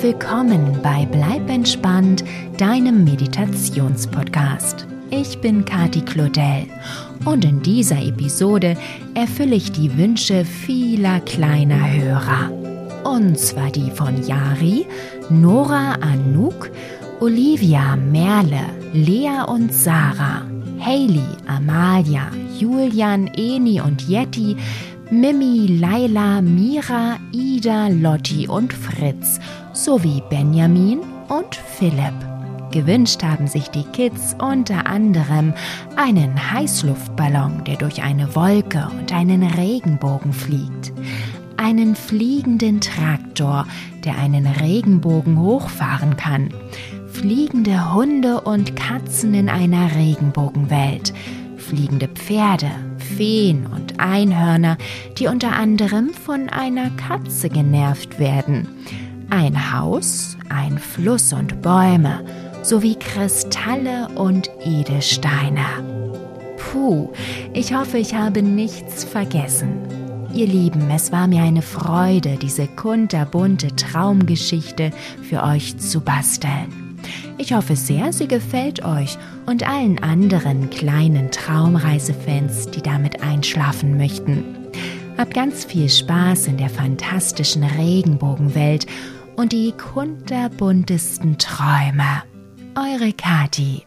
willkommen bei Bleib entspannt, deinem Meditationspodcast. Ich bin Kati Claudel und in dieser Episode erfülle ich die Wünsche vieler kleiner Hörer. Und zwar die von Yari, Nora Anouk, Olivia, Merle, Lea und Sarah, Hailey, Amalia, Julian, Eni und Yeti, Mimi, Laila, Mira, Ida, Lotti und Fritz sowie Benjamin und Philipp. Gewünscht haben sich die Kids unter anderem einen Heißluftballon, der durch eine Wolke und einen Regenbogen fliegt, einen fliegenden Traktor, der einen Regenbogen hochfahren kann, fliegende Hunde und Katzen in einer Regenbogenwelt, fliegende Pferde, Feen und Einhörner, die unter anderem von einer Katze genervt werden, ein Haus, ein Fluss und Bäume, sowie Kristalle und Edelsteine. Puh, ich hoffe, ich habe nichts vergessen. Ihr Lieben, es war mir eine Freude, diese kunterbunte Traumgeschichte für euch zu basteln. Ich hoffe sehr, sie gefällt euch und allen anderen kleinen Traumreisefans, die damit einschlafen möchten. Habt ganz viel Spaß in der fantastischen Regenbogenwelt und die kunterbuntesten Träume. Eure Kati.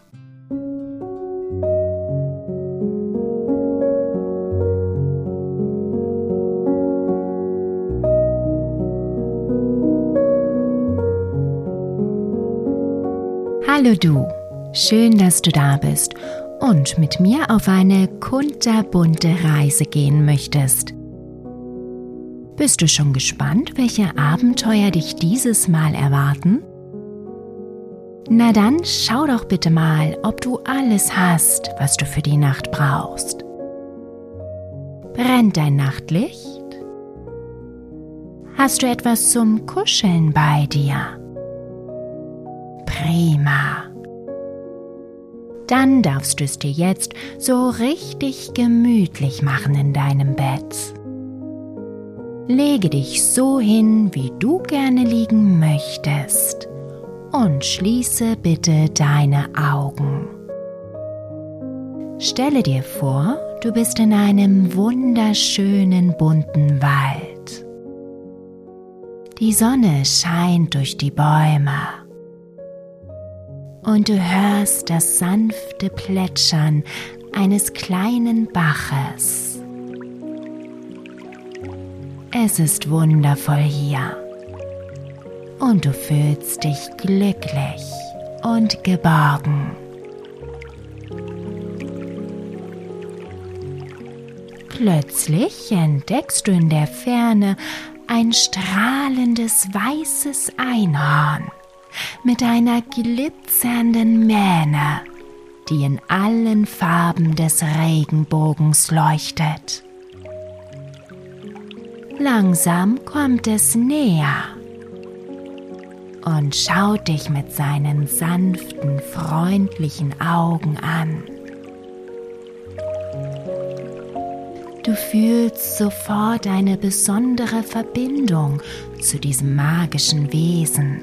Hallo du, schön, dass du da bist und mit mir auf eine kunterbunte Reise gehen möchtest. Bist du schon gespannt, welche Abenteuer dich dieses Mal erwarten? Na dann schau doch bitte mal, ob du alles hast, was du für die Nacht brauchst. Brennt dein Nachtlicht? Hast du etwas zum Kuscheln bei dir? Prima. Dann darfst du es dir jetzt so richtig gemütlich machen in deinem Bett. Lege dich so hin, wie du gerne liegen möchtest und schließe bitte deine Augen. Stelle dir vor, du bist in einem wunderschönen bunten Wald. Die Sonne scheint durch die Bäume. Und du hörst das sanfte Plätschern eines kleinen Baches. Es ist wundervoll hier und du fühlst dich glücklich und geborgen. Plötzlich entdeckst du in der Ferne ein strahlendes weißes Einhorn mit einer glitzernden Mähne, die in allen Farben des Regenbogens leuchtet. Langsam kommt es näher und schaut dich mit seinen sanften, freundlichen Augen an. Du fühlst sofort eine besondere Verbindung zu diesem magischen Wesen.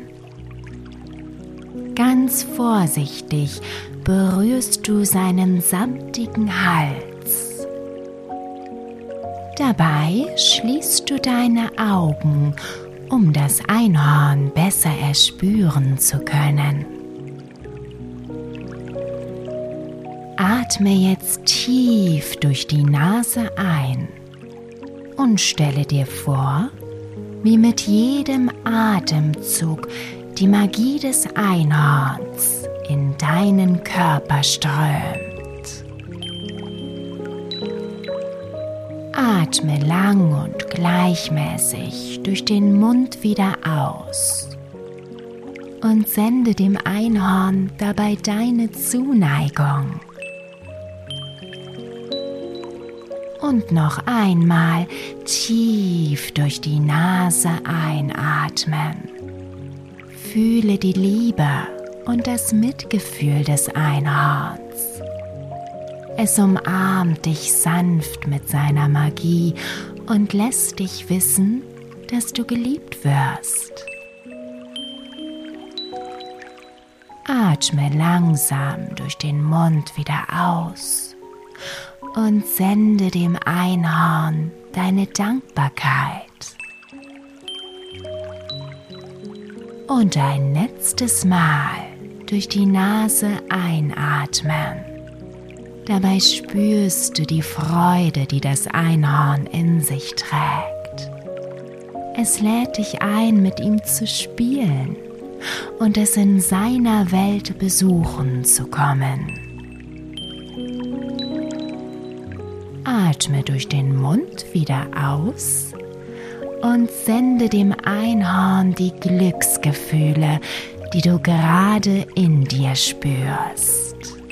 Ganz vorsichtig berührst du seinen samtigen Hals. Dabei schließt du deine Augen, um das Einhorn besser erspüren zu können. Atme jetzt tief durch die Nase ein und stelle dir vor, wie mit jedem Atemzug die Magie des Einhorns in deinen Körper strömt. Atme lang und gleichmäßig durch den Mund wieder aus und sende dem Einhorn dabei deine Zuneigung. Und noch einmal tief durch die Nase einatmen. Fühle die Liebe und das Mitgefühl des Einhorns. Es umarmt dich sanft mit seiner Magie und lässt dich wissen, dass du geliebt wirst. Atme langsam durch den Mund wieder aus und sende dem Einhorn deine Dankbarkeit. Und ein letztes Mal durch die Nase einatmen. Dabei spürst du die Freude, die das Einhorn in sich trägt. Es lädt dich ein, mit ihm zu spielen und es in seiner Welt besuchen zu kommen. Atme durch den Mund wieder aus und sende dem Einhorn die Glücksgefühle, die du gerade in dir spürst.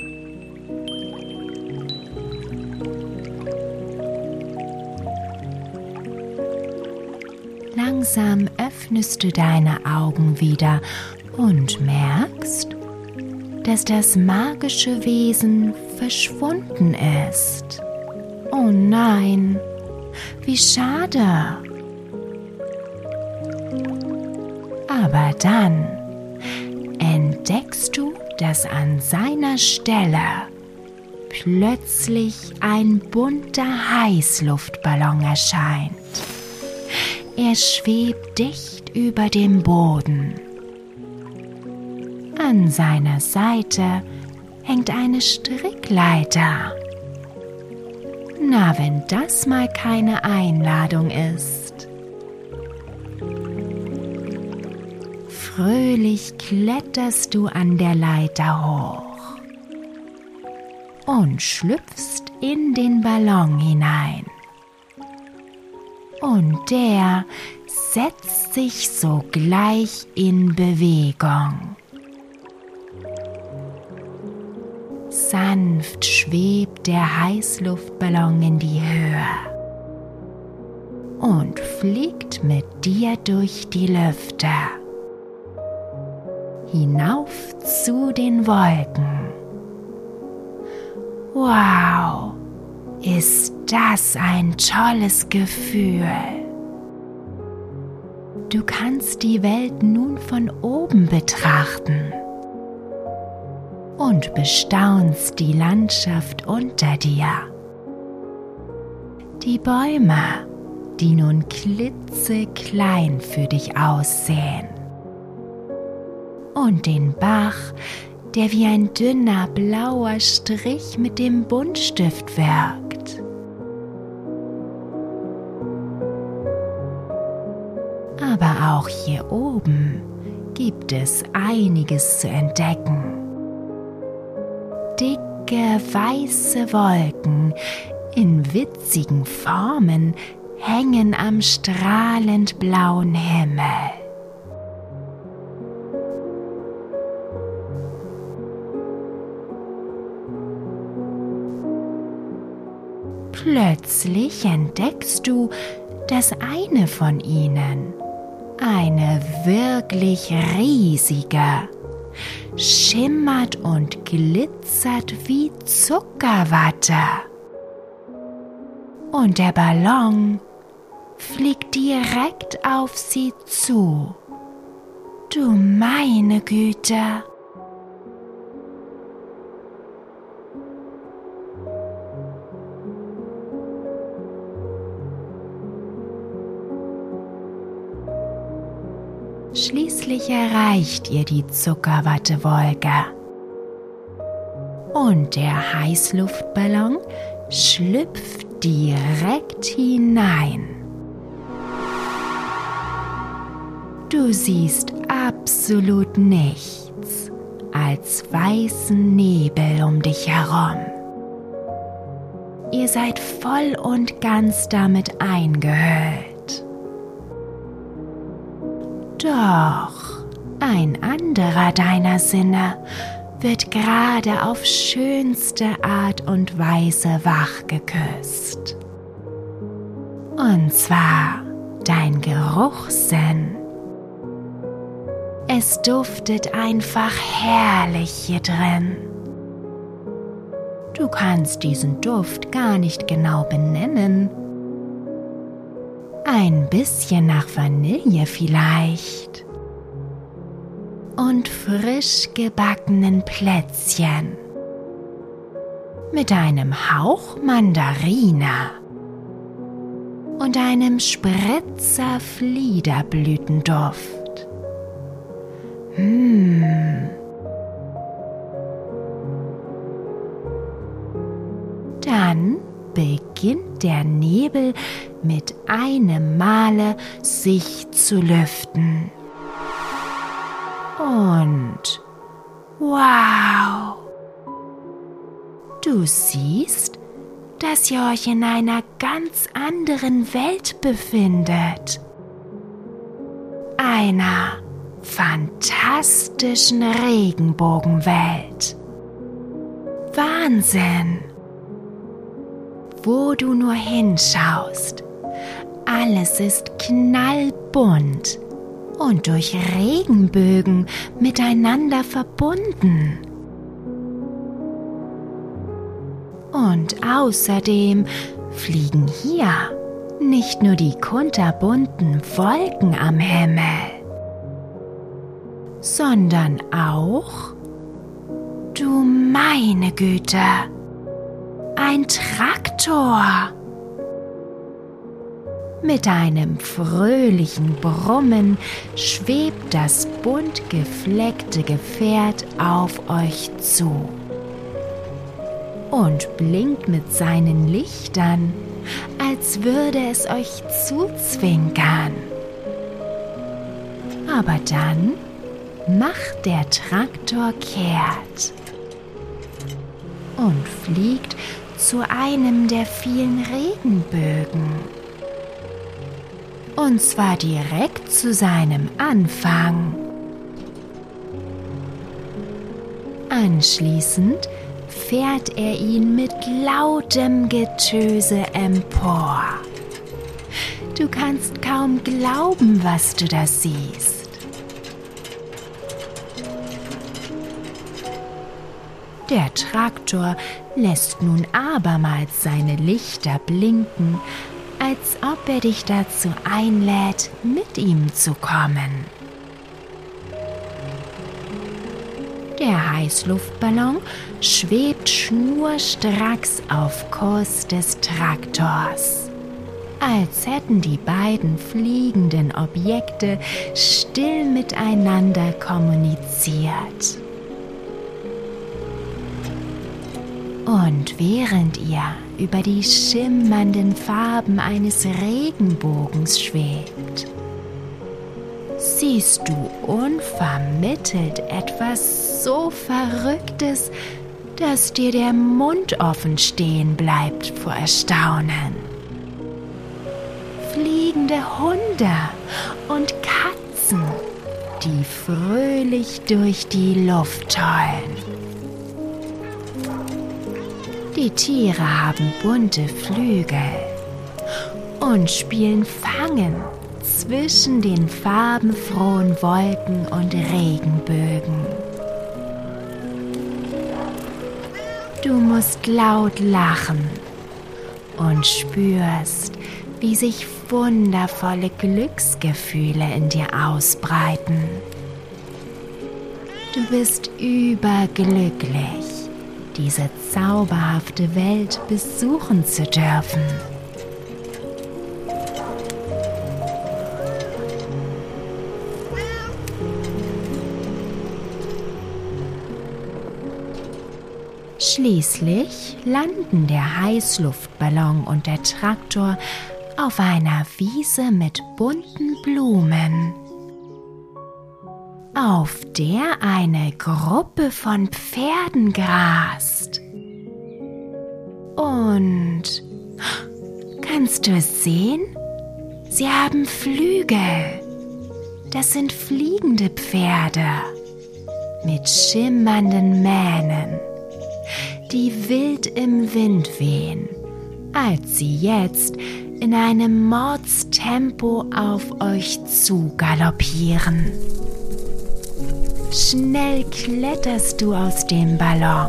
Langsam öffnest du deine Augen wieder und merkst, dass das magische Wesen verschwunden ist. Oh nein, wie schade. Aber dann entdeckst du, dass an seiner Stelle plötzlich ein bunter Heißluftballon erscheint. Er schwebt dicht über dem Boden. An seiner Seite hängt eine Strickleiter. Na, wenn das mal keine Einladung ist. Fröhlich kletterst du an der Leiter hoch und schlüpfst in den Ballon hinein. Und der setzt sich sogleich in Bewegung. Sanft schwebt der Heißluftballon in die Höhe und fliegt mit dir durch die Lüfte hinauf zu den Wolken. Wow, ist das ein tolles Gefühl! Du kannst die Welt nun von oben betrachten und bestaunst die Landschaft unter dir. Die Bäume, die nun klitzeklein für dich aussehen. Und den Bach, der wie ein dünner blauer Strich mit dem Buntstift wirkt. Aber auch hier oben gibt es einiges zu entdecken. Dicke weiße Wolken in witzigen Formen hängen am strahlend blauen Himmel. Plötzlich entdeckst du, dass eine von ihnen, eine wirklich riesige, schimmert und glitzert wie Zuckerwatte. Und der Ballon fliegt direkt auf sie zu. Du meine Güte! Schließlich erreicht ihr die Zuckerwattewolke und der Heißluftballon schlüpft direkt hinein. Du siehst absolut nichts als weißen Nebel um dich herum. Ihr seid voll und ganz damit eingehüllt. Doch ein anderer deiner Sinne wird gerade auf schönste Art und Weise wach geküsst. Und zwar dein Geruchssinn. Es duftet einfach herrlich hier drin. Du kannst diesen Duft gar nicht genau benennen. Ein bisschen nach Vanille vielleicht. und frisch gebackenen Plätzchen mit einem Hauch Mandarine und einem Spritzer Fliederblütenduft. Dann beginnt der Nebel mit einem Male sich zu lüften. Und wow! Du siehst, dass ihr euch in einer ganz anderen Welt befindet. Einer fantastischen Regenbogenwelt. Wahnsinn! Wo du nur hinschaust, alles ist knallbunt und durch Regenbögen miteinander verbunden. Und außerdem fliegen hier nicht nur die kunterbunten Wolken am Himmel, sondern auch, du meine Güte, ein Traktor. Mit einem fröhlichen Brummen schwebt das bunt gefleckte Gefährt auf euch zu und blinkt mit seinen Lichtern, als würde es euch zuzwinkern. Aber dann macht der Traktor kehrt und fliegt zu einem der vielen Regenbögen. Und zwar direkt zu seinem Anfang. Anschließend fährt er ihn mit lautem Getöse empor. Du kannst kaum glauben, was du da siehst. Der Traktor lässt nun abermals seine Lichter blinken, als ob er dich dazu einlädt, mit ihm zu kommen. Der Heißluftballon schwebt schnurstracks auf Kurs des Traktors, als hätten die beiden fliegenden Objekte still miteinander kommuniziert. Und während ihr über die schimmernden Farben eines Regenbogens schwebt, siehst du unvermittelt etwas so Verrücktes, dass dir der Mund offen stehen bleibt vor Erstaunen. Fliegende Hunde und Katzen, die fröhlich durch die Luft tollen. Die Tiere haben bunte Flügel und spielen Fangen zwischen den farbenfrohen Wolken und Regenbögen. Du musst laut lachen und spürst, wie sich wundervolle Glücksgefühle in dir ausbreiten. Du bist überglücklich, diese zauberhafte Welt besuchen zu dürfen. Schließlich landen der Heißluftballon und der Traktor auf einer Wiese mit bunten Blumen, auf der eine Gruppe von Pferden grast. Und kannst du es sehen? Sie haben Flügel. Das sind fliegende Pferde mit schimmernden Mähnen, die wild im Wind wehen, als sie jetzt in einem Mordstempo auf euch zu galoppieren. Schnell kletterst du aus dem Ballon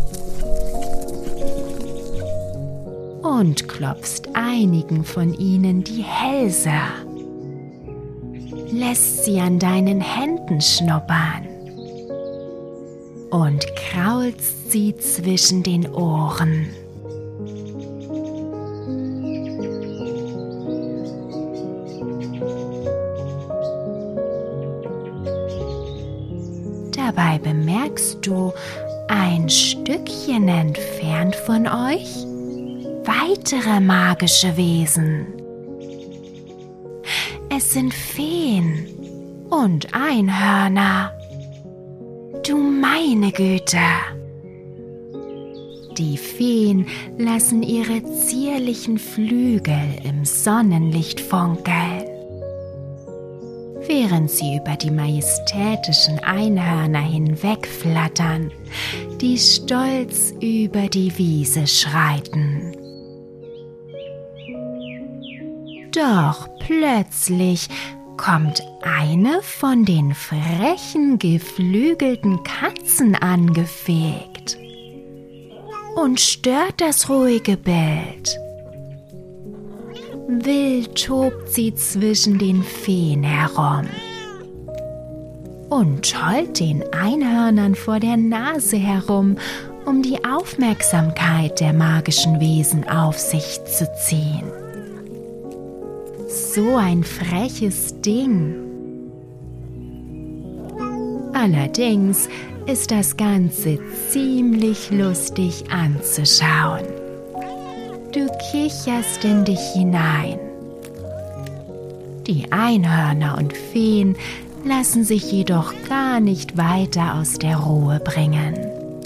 und klopfst einigen von ihnen die Hälse, lässt sie an deinen Händen schnuppern und kraulst sie zwischen den Ohren. Dabei bemerkst du ein Stückchen entfernt von euch weitere magische Wesen. Es sind Feen und Einhörner. Du meine Güte! Die Feen lassen ihre zierlichen Flügel im Sonnenlicht funkeln, während sie über die majestätischen Einhörner hinwegflattern, die stolz über die Wiese schreiten. Doch plötzlich kommt eine von den frechen, geflügelten Katzen angefegt und stört das ruhige Bild. Wild tobt sie zwischen den Feen herum und tollt den Einhörnern vor der Nase herum, um die Aufmerksamkeit der magischen Wesen auf sich zu ziehen. So ein freches Ding. Allerdings ist das Ganze ziemlich lustig anzuschauen. Du kicherst in dich hinein. Die Einhörner und Feen lassen sich jedoch gar nicht weiter aus der Ruhe bringen.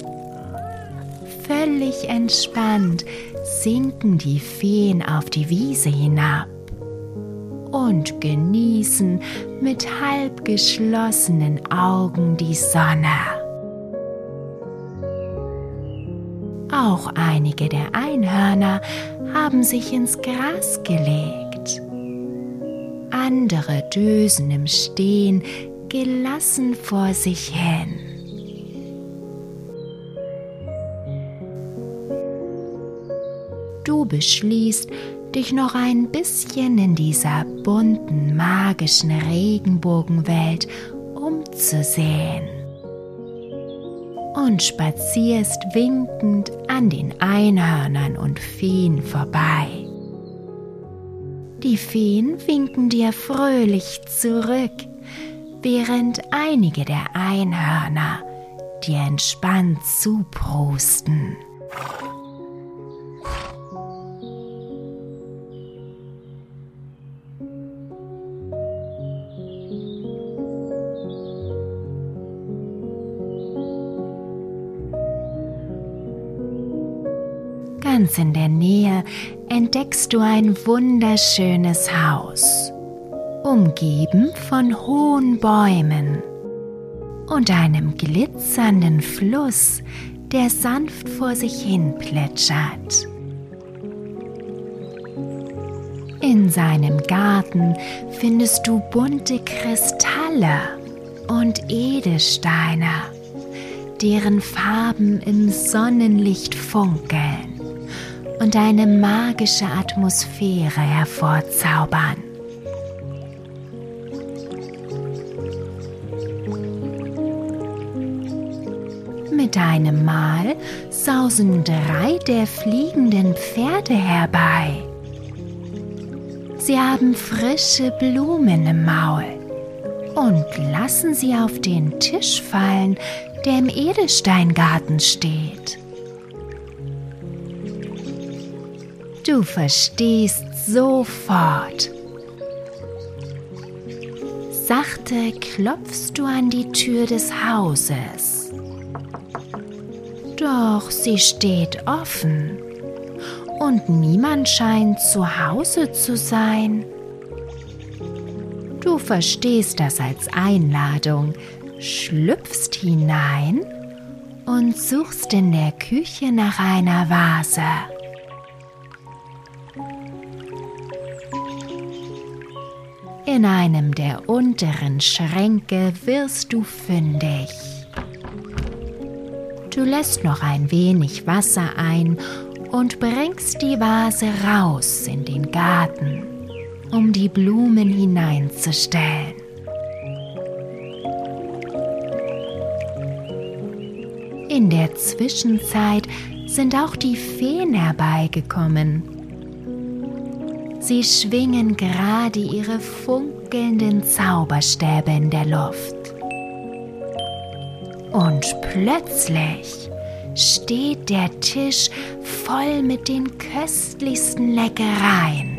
Völlig entspannt sinken die Feen auf die Wiese hinab und genießen mit halb geschlossenen Augen die Sonne. Auch einige der Einhörner haben sich ins Gras gelegt. Andere dösen im Stehen gelassen vor sich hin. Du beschließt, dich noch ein bisschen in dieser bunten, magischen Regenbogenwelt umzusehen und spazierst winkend an den Einhörnern und Feen vorbei. Die Feen winken dir fröhlich zurück, während einige der Einhörner dir entspannt zuprusten. Ganz in der Nähe entdeckst du ein wunderschönes Haus, umgeben von hohen Bäumen und einem glitzernden Fluss, der sanft vor sich hin plätschert. In seinem Garten findest du bunte Kristalle und Edelsteine, deren Farben im Sonnenlicht funkeln und eine magische Atmosphäre hervorzaubern. Mit einem Mal sausen 3 der fliegenden Pferde herbei. Sie haben frische Blumen im Maul und lassen sie auf den Tisch fallen, der im Edelsteingarten steht. Du verstehst sofort. Sachte klopfst du an die Tür des Hauses. Doch sie steht offen und niemand scheint zu Hause zu sein. Du verstehst das als Einladung, schlüpfst hinein und suchst in der Küche nach einer Vase. In einem der unteren Schränke wirst du fündig. Du lässt noch ein wenig Wasser ein und bringst die Vase raus in den Garten, um die Blumen hineinzustellen. In der Zwischenzeit sind auch die Feen herbeigekommen. Sie schwingen gerade ihre funkelnden Zauberstäbe in der Luft. Und plötzlich steht der Tisch voll mit den köstlichsten Leckereien.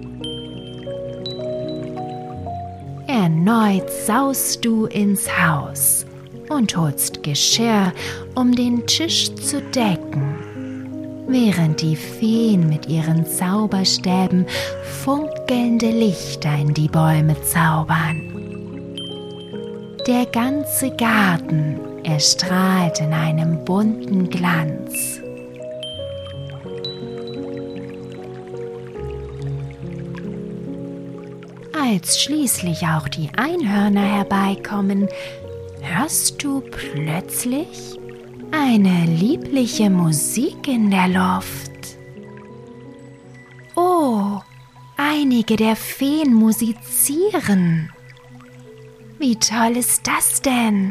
Erneut saust du ins Haus und holst Geschirr, um den Tisch zu decken, während die Feen mit ihren Zauberstäben funkelnde Lichter in die Bäume zaubern. Der ganze Garten erstrahlt in einem bunten Glanz. Als schließlich auch die Einhörner herbeikommen, hörst du plötzlich eine liebliche Musik in der Luft. Oh, einige der Feen musizieren. Wie toll ist das denn?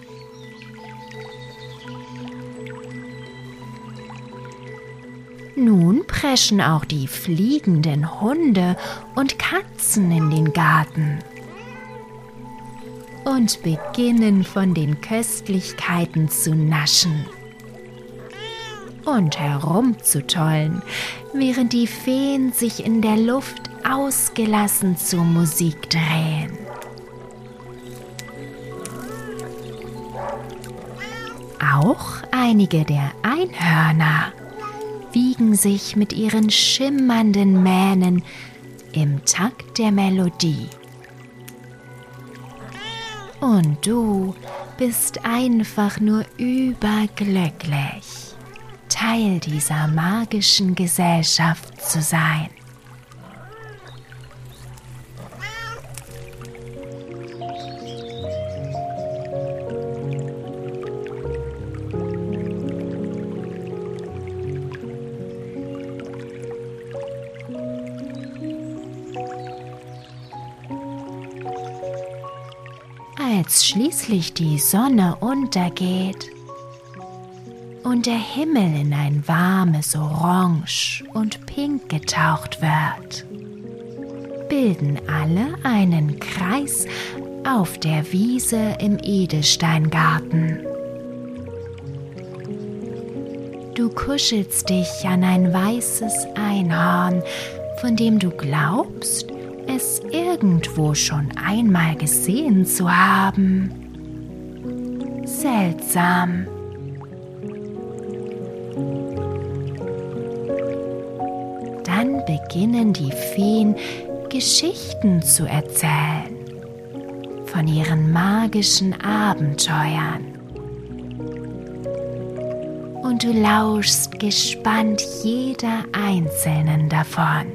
Nun preschen auch die fliegenden Hunde und Katzen in den Garten und beginnen von den Köstlichkeiten zu naschen und herumzutollen, während die Feen sich in der Luft ausgelassen zur Musik drehen. Auch einige der Einhörner wiegen sich mit ihren schimmernden Mähnen im Takt der Melodie. Und du bist einfach nur überglücklich, Teil dieser magischen Gesellschaft zu sein. Als schließlich die Sonne untergeht und der Himmel in ein warmes Orange und Pink getaucht wird, bilden alle einen Kreis auf der Wiese im Edelsteingarten. Du kuschelst dich an ein weißes Einhorn, von dem du glaubst, es irgendwo schon einmal gesehen zu haben. Seltsam. Dann beginnen die Feen, Geschichten zu erzählen von ihren magischen Abenteuern. Und du lauschst gespannt jeder einzelnen davon.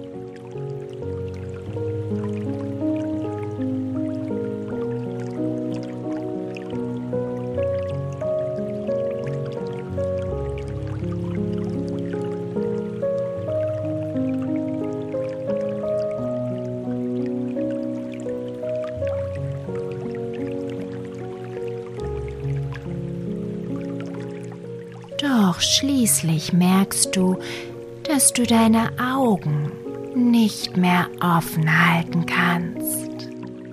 Doch schließlich merkst du, dass du deine Augen nicht mehr offen halten kannst.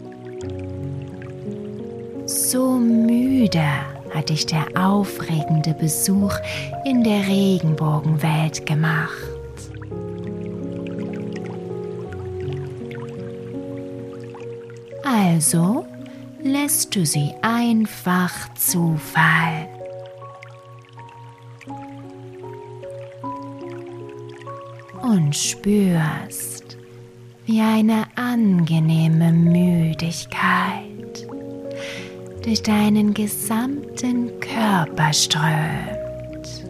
So müde hat dich der aufregende Besuch in der Regenbogenwelt gemacht. Also lässt du sie einfach zufallen. Und spürst, wie eine angenehme Müdigkeit durch deinen gesamten Körper strömt.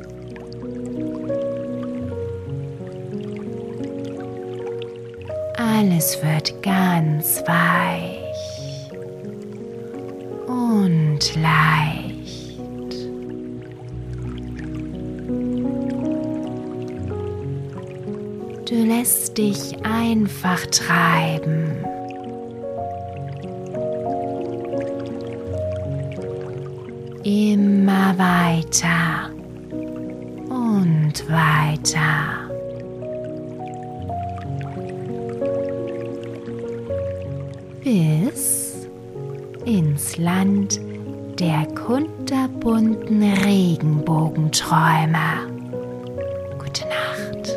Alles wird ganz weich und leicht. Du lässt dich einfach treiben. immer weiter und weiter. Bis ins Land der kunterbunten Regenbogenträume. Gute Nacht.